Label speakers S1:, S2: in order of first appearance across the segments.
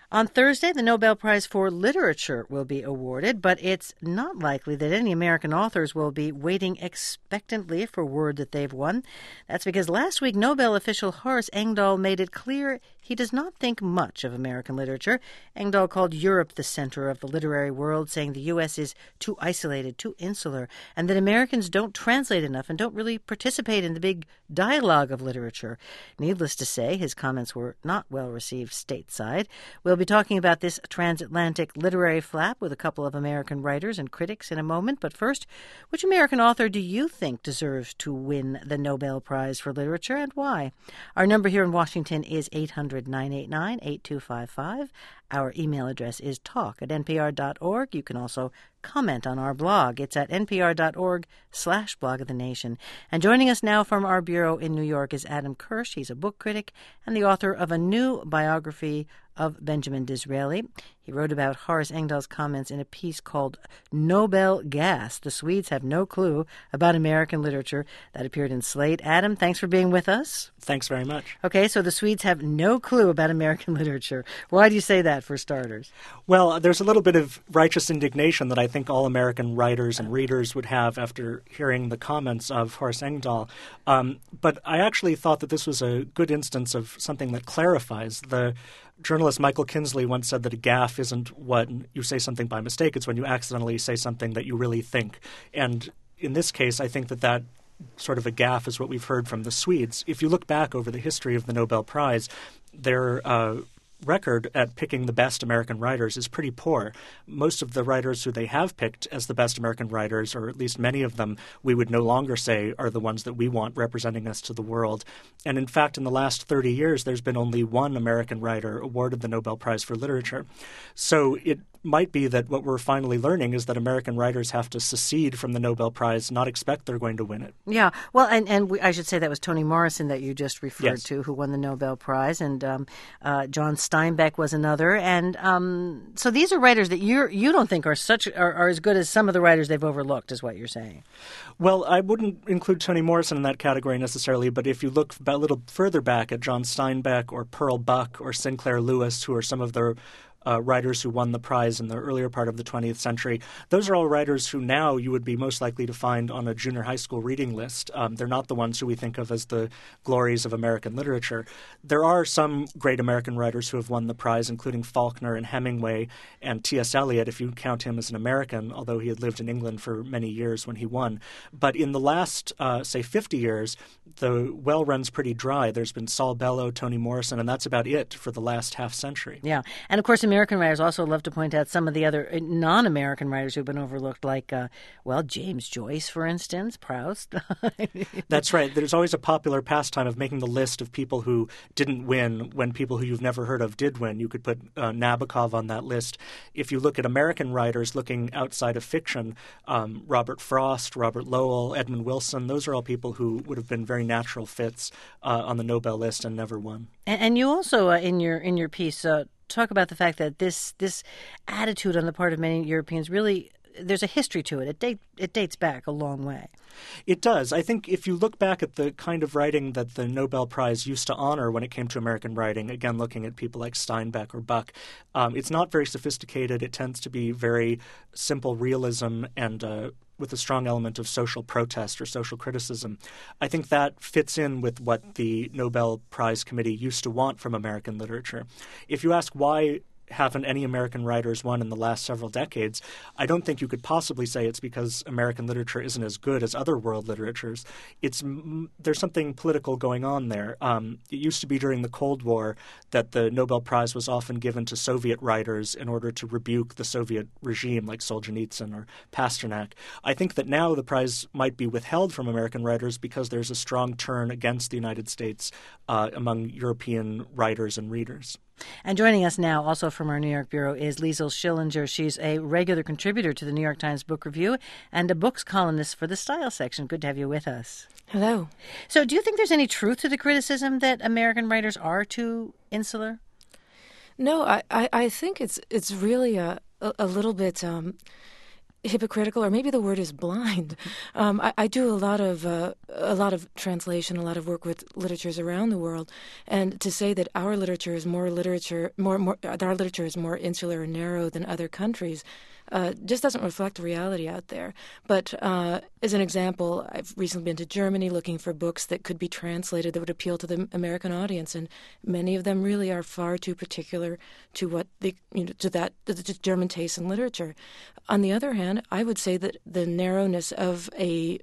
S1: On Thursday, the Nobel Prize for Literature will be awarded, but it's not likely that any American authors will be waiting expectantly for word that they've won. That's because last week, Nobel official Horace Engdahl made it clear he does not think much of American literature. Engdahl called Europe the center of the literary world, saying the U.S. is too isolated, too insular, and that Americans don't translate enough and don't really participate in the big dialogue of literature. Needless to say, his comments were not well received stateside. We'll be talking about this transatlantic literary flap with a couple of American writers and critics in a moment. But first, which American author do you think deserves to win the Nobel Prize for Literature, and why? Our number here in Washington is 800-989-8255. Our email address is talk@npr.org. You can also comment on our blog. It's at npr.org/blog of the nation. And joining us now from our bureau in New York is Adam Kirsch. He's a book critic and the author of a new biography of Benjamin Disraeli. He wrote about Horace Engdahl's comments in a piece called Nobel Gas. The Swedes have no clue about American literature. That appeared in Slate. Adam, thanks for being with us.
S2: Thanks very much.
S1: Okay, so the Swedes have no clue about American literature. Why do you say that, for starters?
S2: Well, there's a little bit of righteous indignation that I think all American writers and readers would have after hearing the comments of Horace Engdahl. But I actually thought that this was a good instance of something that clarifies. The journalist Michael Kinsley once said that a gaffe isn't when you say something by mistake. It's when you accidentally say something that you really think. And in this case, I think that sort of a gaffe is what we've heard from the Swedes. If you look back over the history of the Nobel Prize, their record at picking the best American writers is pretty poor. Most of the writers who they have picked as the best American writers, or at least many of them, we would no longer say are the ones that we want representing us to the world. And in fact, in the last 30 years, there's been only one American writer awarded the Nobel Prize for Literature. So it might be that what we're finally learning is that American writers have to secede from the Nobel Prize, not expect they're going to win it.
S1: Yeah, well, and I should say that was Toni Morrison that you just referred
S2: Yes.
S1: to, who won the Nobel Prize, and John Steinbeck was another. And so these are writers that you don't think are as good as some of the writers they've overlooked, is what you're saying.
S2: Well, I wouldn't include Toni Morrison in that category necessarily, but if you look a little further back at John Steinbeck or Pearl Buck or Sinclair Lewis, who are some of the writers who won the prize in the earlier part of the 20th century. Those are all writers who now you would be most likely to find on a junior high school reading list. They're not the ones who we think of as the glories of American literature. There are some great American writers who have won the prize, including Faulkner and Hemingway and T.S. Eliot, if you count him as an American, although he had lived in England for many years when he won. But in the last, say, 50 years, the well runs pretty dry. There's been Saul Bellow, Toni Morrison, and that's about it for the last half century.
S1: Yeah, and of course American writers also love to point out some of the other non-American writers who've been overlooked, like, James Joyce, for instance, Proust.
S2: That's right. There's always a popular pastime of making the list of people who didn't win when people who you've never heard of did win. You could put Nabokov on that list. If you look at American writers looking outside of fiction, Robert Frost, Robert Lowell, Edmund Wilson, those are all people who would have been very natural fits on the Nobel list and never won.
S1: And you also, in your piece, talk about the fact that this attitude on the part of many Europeans really, there's a history to it. It dates back a long way.
S2: It does. I think if you look back at the kind of writing that the Nobel Prize used to honor when it came to American writing, again, looking at people like Steinbeck or Buck, it's not very sophisticated. It tends to be very simple realism and with a strong element of social protest or social criticism. I think that fits in with what the Nobel Prize Committee used to want from American literature. If you ask why haven't any American writers won in the last several decades, I don't think you could possibly say it's because American literature isn't as good as other world literatures. There's something political going on there. It used to be during the Cold War that the Nobel Prize was often given to Soviet writers in order to rebuke the Soviet regime, like Solzhenitsyn or Pasternak. I think that now the prize might be withheld from American writers because there's a strong turn against the United States among European writers and readers.
S1: And joining us now, also from our New York bureau, is Liesl Schillinger. She's a regular contributor to the New York Times Book Review and a books columnist for the Style section. Good to have you with us.
S3: Hello.
S1: So do you think there's any truth to the criticism that American writers are too insular?
S3: No, I think it's really a little bit hypocritical, or maybe the word is blind. I do a lot of translation, a lot of work with literatures around the world, and to say that our literature is more insular and narrow than other countries just doesn't reflect reality out there. But as an example, I've recently been to Germany looking for books that could be translated that would appeal to the American audience, and many of them really are far too particular to what the German taste in literature. On the other hand, I would say that the narrowness of a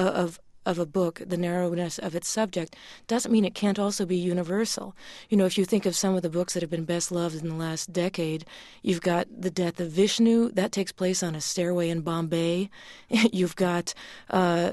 S3: book, the narrowness of its subject, doesn't mean it can't also be universal. If you think of some of the books that have been best loved in the last decade, you've got The Death of Vishnu, that takes place on a stairway in Bombay. You've got also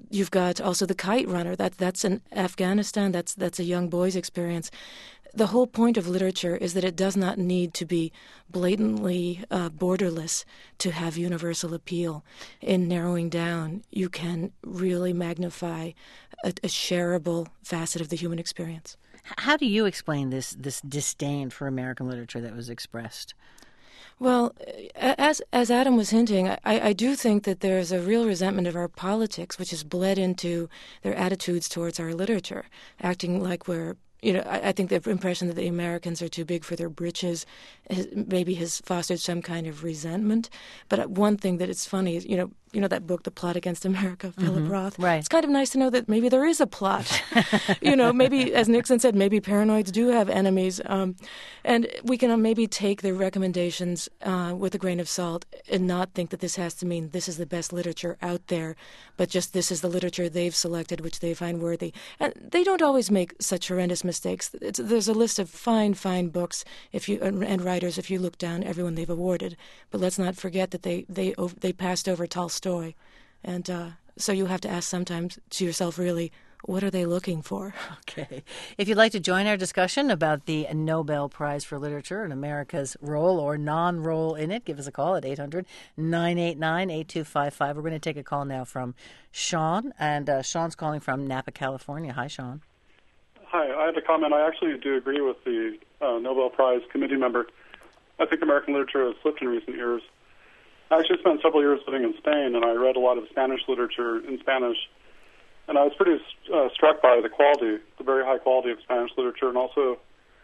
S3: The Kite Runner, that's in Afghanistan, that's a young boy's experience. The whole point of literature is that it does not need to be blatantly borderless to have universal appeal. In narrowing down, you can really magnify a shareable facet of the human experience.
S1: How do you explain this disdain for American literature that was expressed?
S3: Well, as Adam was hinting, I do think that there's a real resentment of our politics, which has bled into their attitudes towards our literature, acting like we're I think the impression that the Americans are too big for their britches maybe has fostered some kind of resentment. But one thing that it's funny is, that book, The Plot Against America, Philip Roth.
S1: Right.
S3: It's kind of nice to know that maybe there is a plot. Maybe, as Nixon said, maybe paranoids do have enemies. And we can maybe take the recommendations with a grain of salt and not think that this has to mean this is the best literature out there, but just this is the literature they've selected, which they find worthy. And they don't always make such horrendous mistakes. There's a list of fine books and writers if you look down everyone they've awarded. But let's not forget that they passed over Tolstoy. And so you have to ask sometimes to yourself, really, what are they looking for?
S1: Okay. If you'd like to join our discussion about the Nobel Prize for Literature and America's role or non-role in it, give us a call at 800-989-8255. We're going to take a call now from Sean, and Sean's calling from Napa, California. Hi, Sean.
S4: Hi. I have a comment. I actually do agree with the Nobel Prize committee member. I think American literature has slipped in recent years. I actually spent several years living in Spain, and I read a lot of Spanish literature in Spanish. And I was pretty struck by the quality, the very high quality of Spanish literature. And also,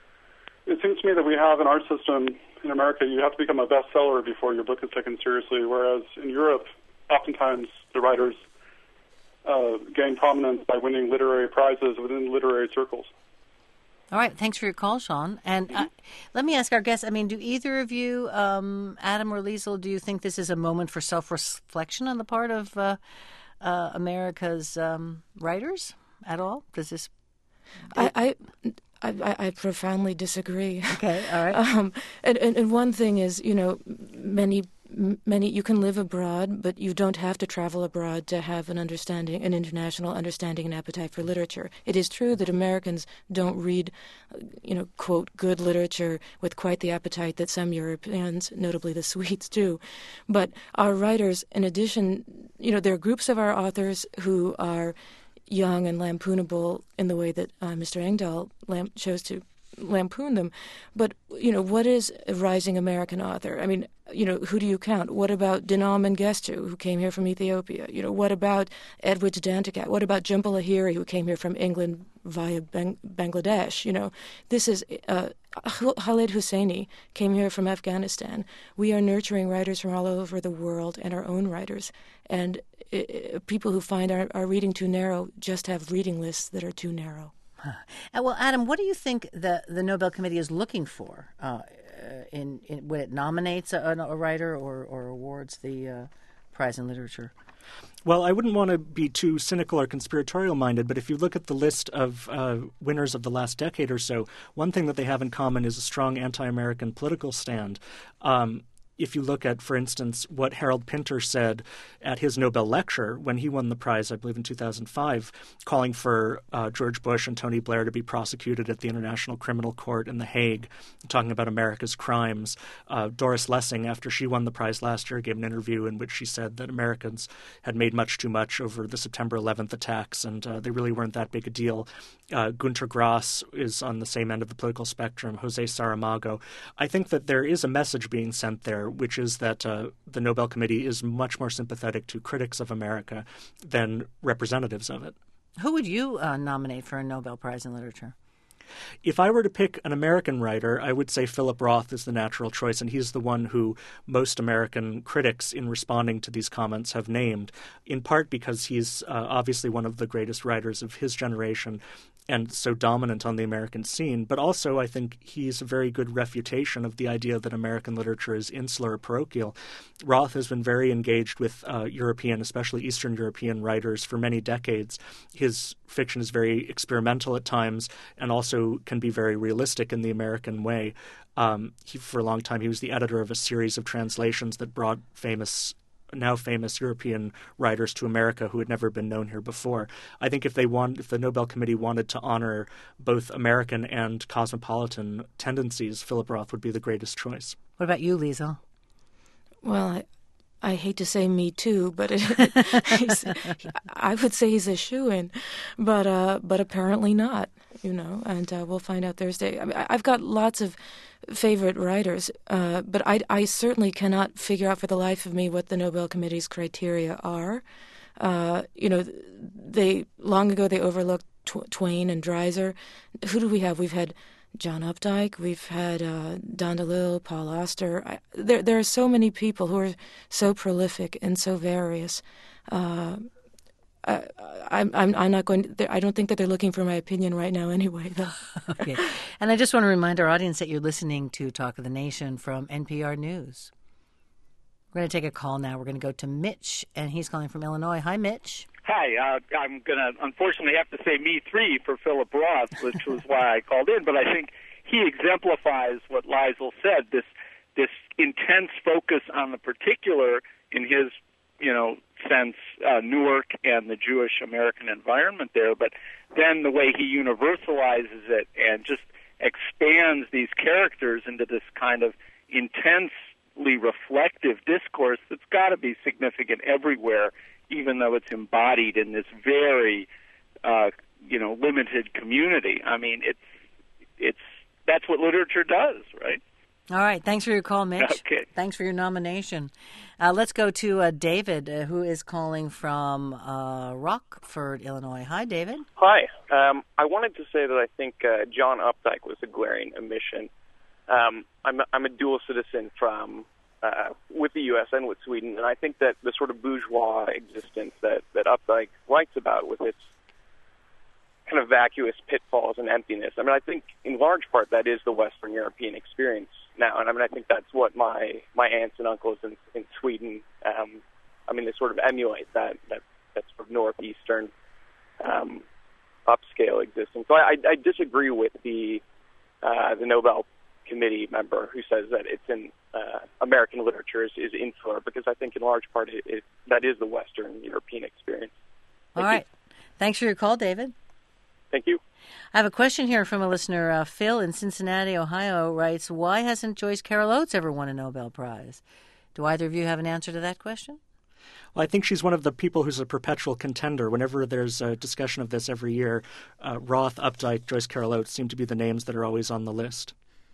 S4: it seems to me that we have in our system in America, you have to become a bestseller before your book is taken seriously, whereas in Europe, oftentimes the writers gain prominence by winning literary prizes within literary circles.
S1: All right. Thanks for your call, Sean. And let me ask our guests, do either of you, Adam or Liesl, do you think this is a moment for self-reflection on the part of America's writers at all? Does this?
S3: I profoundly disagree.
S1: Okay, all right.
S3: And one thing is, many you can live abroad, but you don't have to travel abroad to have an international understanding and appetite for literature. It is true that Americans don't read, quote, good literature with quite the appetite that some Europeans, notably the Swedes, do. But our writers, in addition, there are groups of our authors who are young and lampoonable in the way that Mr. Engdahl chose to lampoon them. But, what is a rising American author? Who do you count? What about Dinah Mengistu, who came here from Ethiopia? What about Edwidge Danticat? What about Jhumpa Lahiri, who came here from England via Bangladesh? This is Khaled Hosseini came here from Afghanistan. We are nurturing writers from all over the world and our own writers. And people who find our reading too narrow just have reading lists that are too narrow.
S1: Well, Adam, what do you think the Nobel Committee is looking for in when it nominates a writer or awards the prize in literature?
S2: Well, I wouldn't want to be too cynical or conspiratorial-minded, but if you look at the list of winners of the last decade or so, one thing that they have in common is a strong anti-American political stand. If you look at, for instance, what Harold Pinter said at his Nobel lecture when he won the prize, I believe in 2005, calling for George Bush and Tony Blair to be prosecuted at the International Criminal Court in The Hague, talking about America's crimes. Doris Lessing, after she won the prize last year, gave an interview in which she said that Americans had made much too much over the September 11th attacks, and they really weren't that big a deal. Gunter Grass is on the same end of the political spectrum, Jose Saramago. I think that there is a message being sent there literature, which is that the Nobel Committee is much more sympathetic to critics of America than representatives of it.
S1: Who would you nominate for a Nobel Prize in Literature?
S2: If I were to pick an American writer, I would say Philip Roth is the natural choice, and he's the one who most American critics in responding to these comments have named, in part because he's obviously one of the greatest writers of his generation and so dominant on the American scene, but also I think he's a very good refutation of the idea that American literature is insular or parochial. Roth has been very engaged with European, especially Eastern European writers for many decades. His fiction is very experimental at times and also can be very realistic in the American way. For a long time, he was the editor of a series of translations that brought now famous European writers to America who had never been known here before. I think if the Nobel Committee wanted to honor both American and cosmopolitan tendencies, Philip Roth would be the greatest choice.
S1: What about you, Liesl?
S3: Well, I hate to say me too, but I would say he's a shoo-in, but apparently not, and we'll find out Thursday. I mean, I've got lots of favorite writers, but I certainly cannot figure out for the life of me what the Nobel Committee's criteria are. They long ago they overlooked Twain and Dreiser. Who do we have? We've had John Updike, we've had Don DeLille, Paul Auster. There are so many people who are so prolific and so various. I'm not going. I don't think that they're looking for my opinion right now, anyway. Though.
S1: Okay, and I just want to remind our audience that you're listening to Talk of the Nation from NPR News. We're going to take a call now. We're going to go to Mitch, and he's calling from Illinois. Hi, Mitch.
S5: Hi. I'm going to unfortunately have to say me three for Philip Roth, which was why I called in. But I think he exemplifies what Liesl said, this intense focus on the particular in his, sense, Newark and the Jewish American environment there. But then the way he universalizes it and just expands these characters into this kind of intensely reflective discourse that's got to be significant everywhere, even though it's embodied in this very, limited community. I mean, that's what literature does, right?
S1: All right. Thanks for your call, Mitch.
S5: Okay.
S1: Thanks for your nomination. Let's go to David, who is calling from Rockford, Illinois. Hi, David.
S6: Hi. I wanted to say that I think John Updike was a glaring omission. I'm a dual citizen with the U.S. and with Sweden, and I think that the sort of bourgeois existence that Updike writes about with its kind of vacuous pitfalls and emptiness, I mean, I think in large part that is the Western European experience now, and I mean, I think that's what my aunts and uncles in Sweden, they sort of emulate that sort of northeastern upscale existence. So I disagree with the Nobel Committee member who says that it's in American literature is insular, because I think in large part that is the Western European experience.
S1: All right. Thanks for your call, David.
S6: Thank you.
S1: I have a question here from a listener. Phil in Cincinnati, Ohio writes, why hasn't Joyce Carol Oates ever won a Nobel Prize? Do either of you have an answer to that question?
S2: Well, I think she's one of the people who's a perpetual contender. Whenever there's a discussion of this every year, Roth, Updike, Joyce Carol Oates seem to be the names that are always on the list.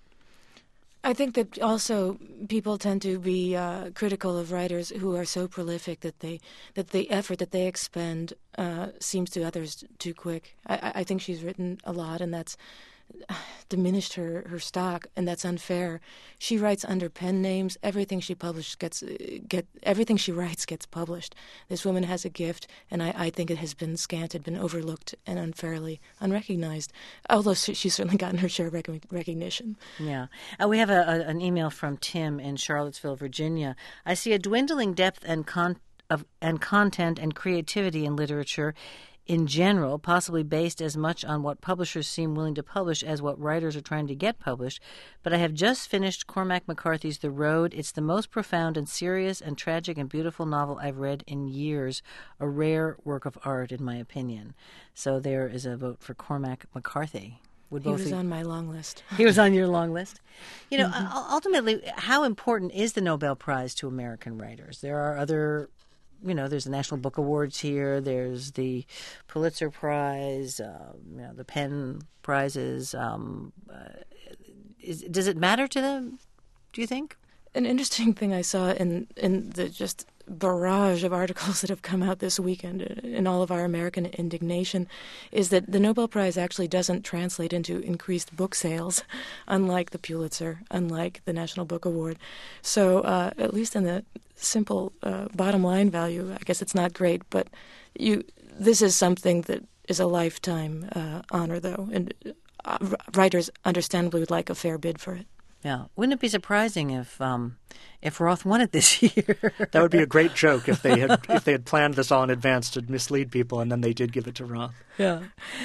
S3: I think that also people tend to be critical of writers who are so prolific that the effort that they expend seems to others too quick. I think she's written a lot, and that's diminished her stock, and that's unfair. She writes under pen names. Everything she everything she writes gets published. This woman has a gift, and I think it has been scanted, been overlooked, and unfairly unrecognized. Although she's certainly gotten her share of recognition.
S1: Yeah, we have an email from Tim in Charlottesville, Virginia. I see a dwindling depth and content and creativity in literature in general, possibly based as much on what publishers seem willing to publish as what writers are trying to get published. But I have just finished Cormac McCarthy's The Road. It's the most profound and serious and tragic and beautiful novel I've read in years, a rare work of art, in my opinion. So there is a vote for Cormac McCarthy.
S3: He was on my long list.
S1: He was on your long list. Ultimately, how important is the Nobel Prize to American writers? There are other... there's the National Book Awards here. There's the Pulitzer Prize, the Penn Prizes. Does it matter to them, do you think?
S3: an interesting thing I saw in the just barrage of articles that have come out this weekend in all of our American indignation is that the Nobel Prize actually doesn't translate into increased book sales, unlike the Pulitzer, unlike the National Book Award. So at least in the simple bottom line value, I guess it's not great, but this is something that is a lifetime honor, though, and writers understandably would like a fair bid for it.
S1: Yeah, wouldn't it be surprising if Roth won it this year?
S2: That would be a great joke if they had planned this all in advance to mislead people, and then they did give it to Roth.
S3: Yeah.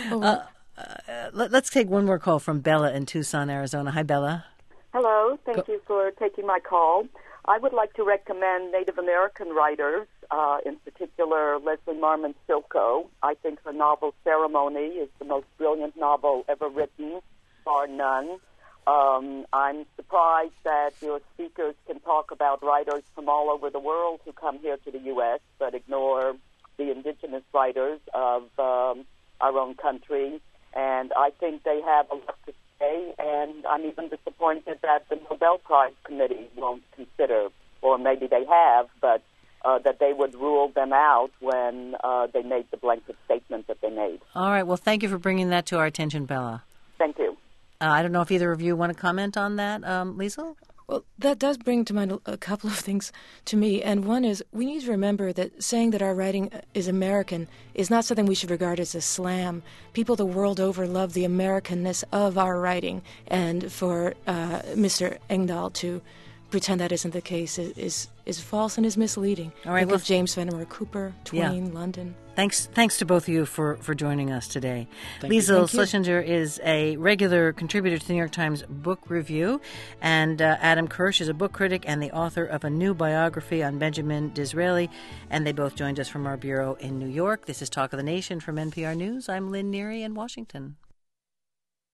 S1: Let's take one more call from Bella in Tucson, Arizona. Hi, Bella.
S7: Hello. Thank you for taking my call. I would like to recommend Native American writers, in particular Leslie Marmon Silko. I think her novel Ceremony is the most brilliant novel ever written, bar none. I'm surprised that your speakers can talk about writers from all over the world who come here to the U.S., but ignore the indigenous writers of our own country. And I think they have a lot to say, and I'm even disappointed that the Nobel Prize Committee won't consider, or maybe they have, but that they would rule them out when they made the blanket statement that they made.
S1: All right. Well, thank you for bringing that to our attention, Bella.
S7: Thank you.
S1: I don't know if either of you want to comment on that, Liesl?
S3: Well, that does bring to mind a couple of things to me. And one is we need to remember that saying that our writing is American is not something we should regard as a slam. People the world over love the Americanness of our writing. And for Mr. Engdahl to pretend that isn't the case is false and is misleading.
S1: All right,
S3: Think of James Fenimore Cooper, Twain,
S1: yeah.
S3: London.
S1: Thanks to both of you for joining us today. Liesl Schlesinger is a regular contributor to the New York Times Book Review, and Adam Kirsch is a book critic and the author of a new biography on Benjamin Disraeli, and they both joined us from our bureau in New York. This is Talk of the Nation from NPR News. I'm Lynn Neary in Washington.